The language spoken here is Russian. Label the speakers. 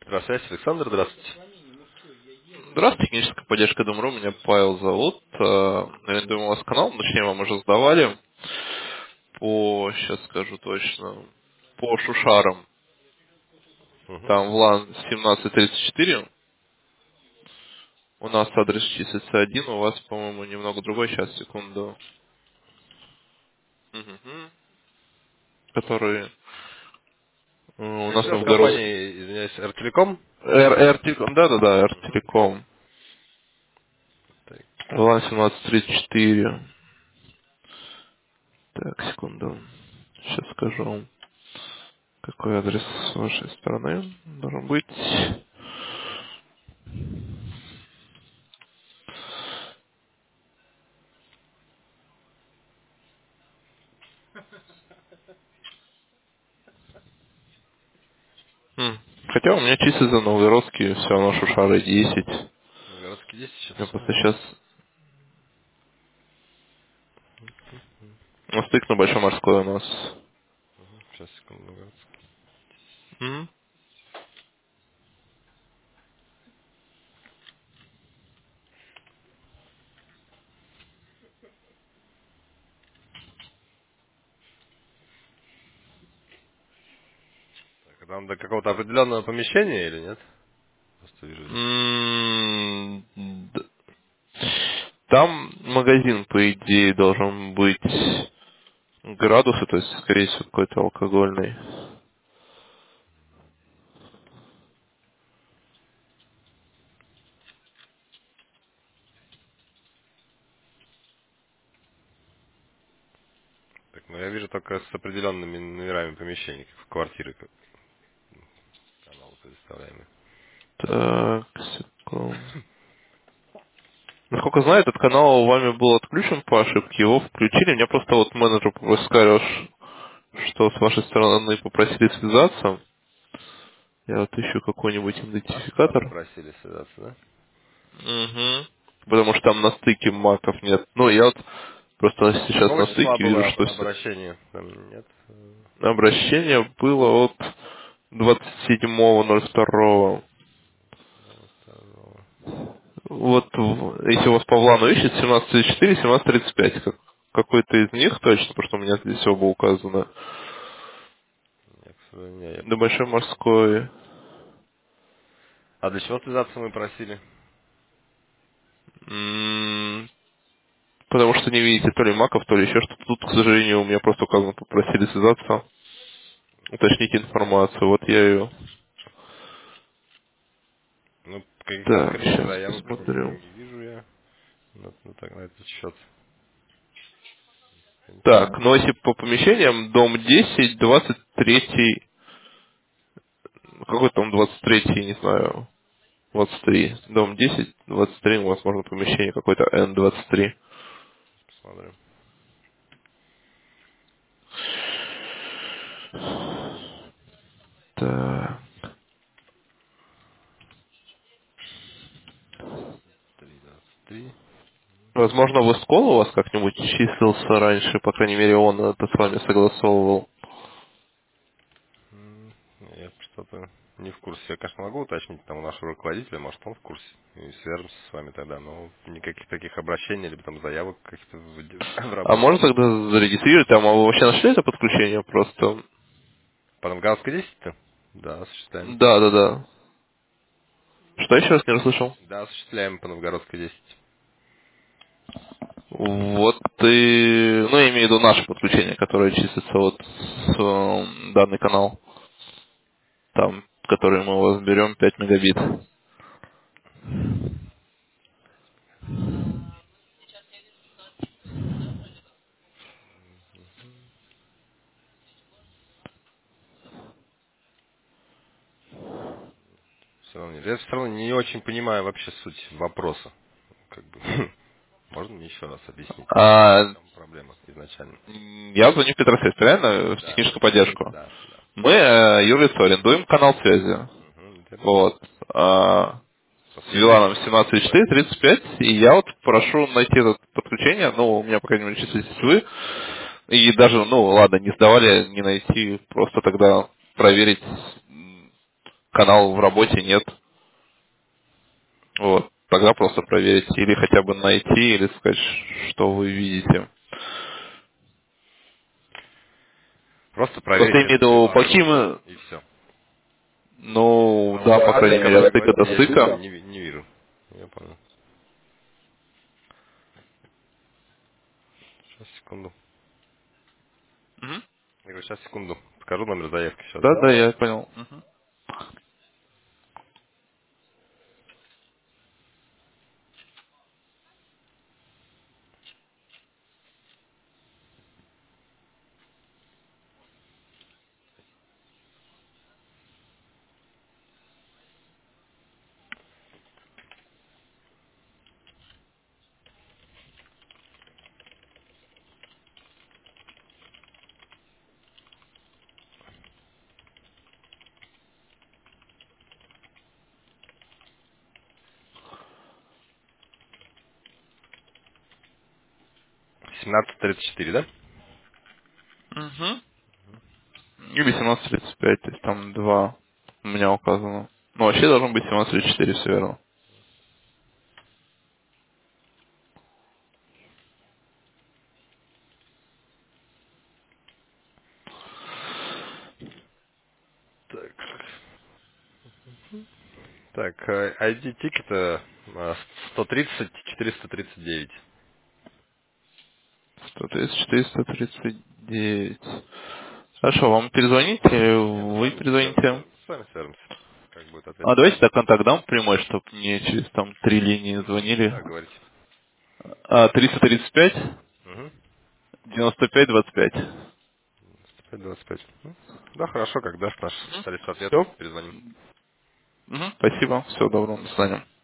Speaker 1: Здравствуйте, Александр, здравствуйте.
Speaker 2: Здравствуйте, техническая поддержка Дом.ру, меня Павел зовут. Арендуем у вас канал, точнее, вам уже сдавали по, сейчас скажу точно, по шушарам.
Speaker 1: Мгм.
Speaker 2: Там в LAN 1734, у нас адрес числится один, у вас, по-моему, немного другой, сейчас, секунду. Мгм. Который у нас
Speaker 1: Еще
Speaker 2: в
Speaker 1: с
Speaker 2: Новгород.
Speaker 1: компанией, извиняюсь, Артелеком.
Speaker 2: R-Telecom, да-да-да,
Speaker 1: Мгм.
Speaker 2: R-Telecom.
Speaker 1: Так,
Speaker 2: LAN 1734. Так, секунду. Сейчас скажу вам, какой адрес с вашей стороны должен быть. Хотя у меня числится Новгородский, все равно Шушары 10.
Speaker 1: Новгородский 10 сейчас.
Speaker 2: Я просто сейчас на стык на Большой морской у нас.
Speaker 1: Сейчас, секунду, Новгородский.
Speaker 2: Мгм.
Speaker 1: Так, а там до какого-то определенного помещения или нет? Просто вижу здесь.
Speaker 2: Д- Там магазин, по идее, должен быть градусы, то есть, скорее всего, какой-то алкогольный.
Speaker 1: Так, ну я вижу только с определенными номерами помещений, как в квартиры, как канал предоставляемый.
Speaker 2: Так, секунду. Насколько знаю, этот канал вами был отключен по ошибке, его включили. Меня просто вот менеджер сказал, что с вашей стороны попросили связаться. Я вот ищу какой-нибудь
Speaker 1: Вас
Speaker 2: идентификатор.
Speaker 1: попросили связаться, да?
Speaker 2: Угу. Потому что там на стыке маков нет. Ну, я вот просто сейчас
Speaker 1: Какого
Speaker 2: на
Speaker 1: числа
Speaker 2: стыке вижу,
Speaker 1: было
Speaker 2: что
Speaker 1: обращение? Там нет?
Speaker 2: обращение было от 27.02.
Speaker 1: Второго.
Speaker 2: Вот, если у вас по плану ищет, 17.34, 17.35. Какой-то из них точно, потому что у меня здесь оба указано.
Speaker 1: Нет, к сожалению, нет.
Speaker 2: До Большой морской.
Speaker 1: А для чего связаться мы просили?
Speaker 2: М, Потому что не видите то ли маков, то ли еще что-то. Тут, к сожалению, у меня просто указано, попросили связаться, уточнить информацию. Вот я ее...
Speaker 1: Ну, каких-то
Speaker 2: Так,
Speaker 1: открытых
Speaker 2: сейчас
Speaker 1: заявок
Speaker 2: посмотрю.
Speaker 1: не вижу я. Так, на этот счет. В принципе.
Speaker 2: Так, ну если по помещениям, дом 10, 23, какой там 23, не знаю, 23. Дом 10, 23, возможно, помещение какое-то N23.
Speaker 1: Посмотрим.
Speaker 2: Так.
Speaker 1: 23.
Speaker 2: Возможно, в Эскол у вас как-нибудь числился раньше, по крайней мере, он это с вами согласовывал.
Speaker 1: Я что-то не в курсе. Я, конечно, могу уточнить там у нашего руководителя, может, он в курсе. И свяжемся с вами тогда. Но никаких таких обращений, либо там заявок каких-то в
Speaker 2: А
Speaker 1: работе.
Speaker 2: можно тогда зарегистрировать? Там, а вы вообще нашли это подключение просто?
Speaker 1: По Новгородской 10-то? Да, осуществляем.
Speaker 2: Да, да, да. Что еще раз не расслышал?
Speaker 1: Да, осуществляем по Новгородской 10.
Speaker 2: Вот и... Ну, я имею в виду наше подключение, которое числится вот с данный канал. Там, который мы у вас берем, 5 мегабит.
Speaker 1: Все равно, я все равно не очень понимаю вообще суть вопроса. Как бы, можно мне еще раз объяснить,
Speaker 2: А,
Speaker 1: в чем проблема изначально?
Speaker 2: я звоню в Петросвет, правильно? В
Speaker 1: Да,
Speaker 2: техническую поддержку.
Speaker 1: да, да.
Speaker 2: Мы, юрлицо, арендуем канал связи.
Speaker 1: Угу, верно.
Speaker 2: Вот.
Speaker 1: По
Speaker 2: С Виланом
Speaker 1: следующему пункту.
Speaker 2: 17.4, 35. И я вот прошу найти это подключение. Ну, у меня, по крайней мере, числитесь вы. И даже, ну, ладно, не сдавали, не найти. Просто тогда проверить, канал в работе нет. Вот. Тогда просто проверить или хотя бы найти, или сказать, что вы видите.
Speaker 1: Просто
Speaker 2: Просто
Speaker 1: проверить
Speaker 2: имею в
Speaker 1: место
Speaker 2: виду, по
Speaker 1: силы
Speaker 2: каким,
Speaker 1: и все.
Speaker 2: ну,
Speaker 1: Ну,
Speaker 2: да, по
Speaker 1: от
Speaker 2: крайней
Speaker 1: стыка
Speaker 2: мере, от
Speaker 1: до,
Speaker 2: стыка до
Speaker 1: я
Speaker 2: стыка.
Speaker 1: не вижу. Я понял. Сейчас, секунду.
Speaker 2: Мгм.
Speaker 1: Я говорю, сейчас, секунду. Скажу номер заявки сейчас,
Speaker 2: Да,
Speaker 1: да?
Speaker 2: да, я понял. Мгм.
Speaker 1: 17:34, да?
Speaker 2: Мгм. Или 17:35, то есть там два у меня указано. Ну, вообще должно быть 17:34, все верно.
Speaker 1: Так. Так, ID тикета 130-439.
Speaker 2: 134, 139. Хорошо, вам перезвонить или вы перезвоните?
Speaker 1: С вами свяжемся. Как будет ответ?
Speaker 2: А давайте так контакт дам прямой, чтобы не через там 3 линии звонили.
Speaker 1: Да, говорите.
Speaker 2: 335
Speaker 1: Угу.
Speaker 2: 95 25.
Speaker 1: 25. Да, хорошо, как даст наш специалист ответ,
Speaker 2: Все.
Speaker 1: перезвоним.
Speaker 2: Спасибо. Всего доброго. До свидания.